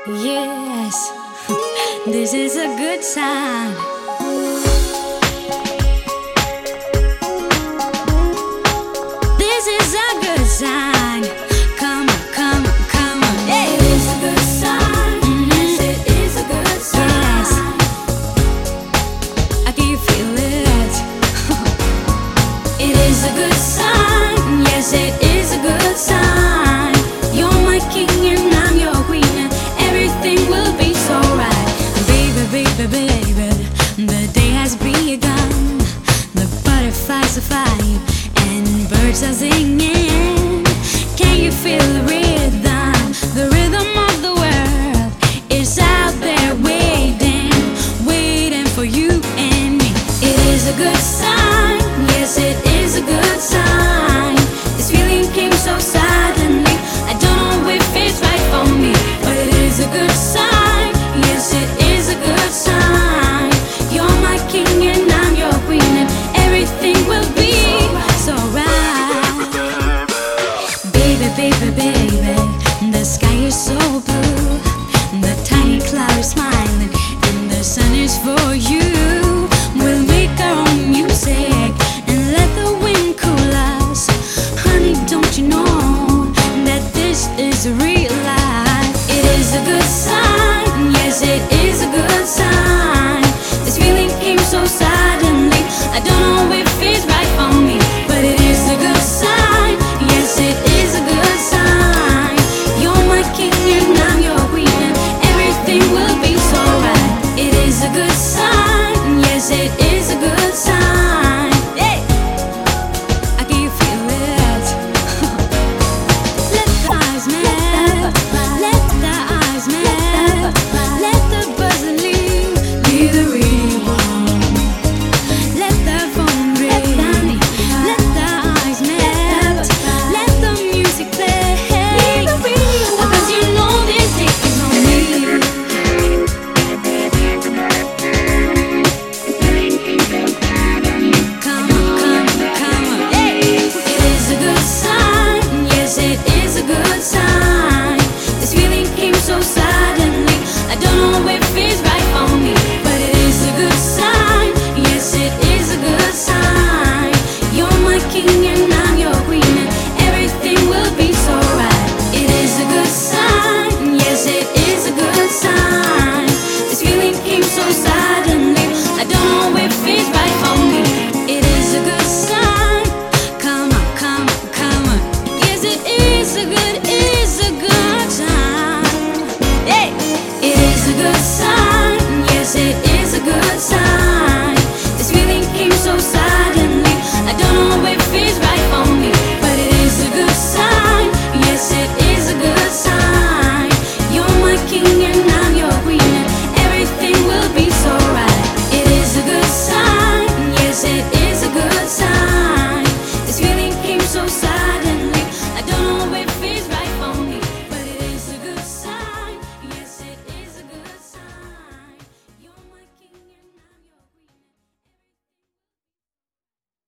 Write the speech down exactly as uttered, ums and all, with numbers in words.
Yes, this is a good sign. This is a good sign. Come on, come on, come on. Hey. It is a good sign. Mhm. Yes, it is a good sign. Yes, I can feel it. It is a good sign. Yes, it is a good sign. You're my king and I'm your queen, and everything will be so right. Baby, baby, baby, the day has begun. The butterflies are flying and birds are singing. Can you feel the rhythm? The rhythm of the world is out there waiting, waiting for you and me. It is a good sign. Yes, it is a good sign. This feeling came so suddenly. I don't know if it's right for me, but it is a good sign. Yes, it is a good sign. You're my king and I'm your queen, and everything will be so right. Baby, baby, baby, the sky is so blue. The tiny cloud is smiling, and the sun is for you. We'll make our own music and let the wind cool us. Honey, don't you know that this is real life? It is a good sign. Yes, it is a good sign. This feeling came so suddenly. I don't know if it's right for me, but it is a good sign. Yes, it is a good sign. You're my king and I'm your queen, and everything will be so right. It is a good sign. Yes, it is a good sign. Hey, I can feel it. Let the eyes melt, let the eyes melt, let the buzzing be the real one. Let the phone ring, let the eyes melt, let the music play. Because you know this day is on me. Come on, come on, come on. Hey. It is a good sign. Yes, it is a good sign. This feeling came so suddenly. I don't know if it's right for me, but it is a good sign. Yes, it is a good sign. You're my king and I'm your queen, and everything will be so right. It is a good sign. Yes, it is a good sign. This feeling came so suddenly. I don't know if it's right for me. It is a good sign. Come on, come on, come on. Yes, it is a good, is a good time. Hey, It is a good sign. Yes, it